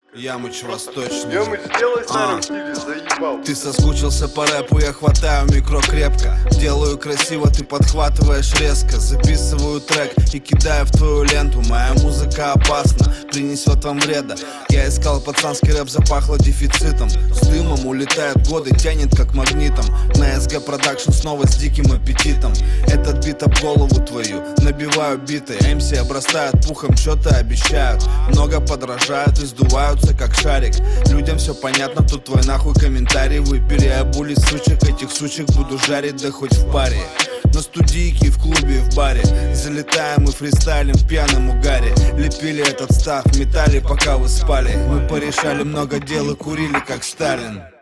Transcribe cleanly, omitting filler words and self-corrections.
Ямыч восточный. Ямыч, сделай в старом стиле, заебал. Ты соскучился по рэпу, я хватаю микро крепко. Делаю красиво, ты подхватываешь резко. Записываю трек и кидаю в твою ленту. Моя музыка опасна, принесет вам вреда. Я искал пацанский рэп, запахло дефицитом. С дымом улетают годы, тянет как магнитом. На SG Production снова с диким аппетитом. Этот бит об голову твою, набиваю биты. MC обрастают пухом, что-то обещают. Много подражают и сдуваются как шарик. Людям все понятно, тут твой нахуй комментарий. Вы переобули сучек, этих сучек буду жарить, да хоть в паре. На студийке, в клубе, в баре. Залетаем и фристайлим в пьяном угаре. Лепили этот став, метали, пока вы спали. Мы порешали много дел и курили, как Сталин.